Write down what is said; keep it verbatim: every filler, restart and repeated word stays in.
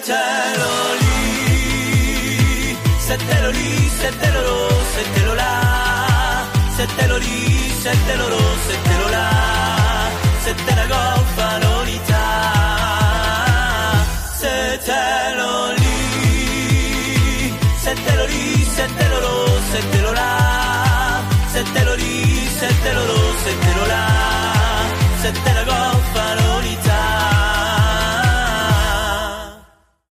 Settelo lì, settelo lì, settelo lo, settelo là, settelo lì, settelo lo, settelo là, sette la goffa l'unità, settelo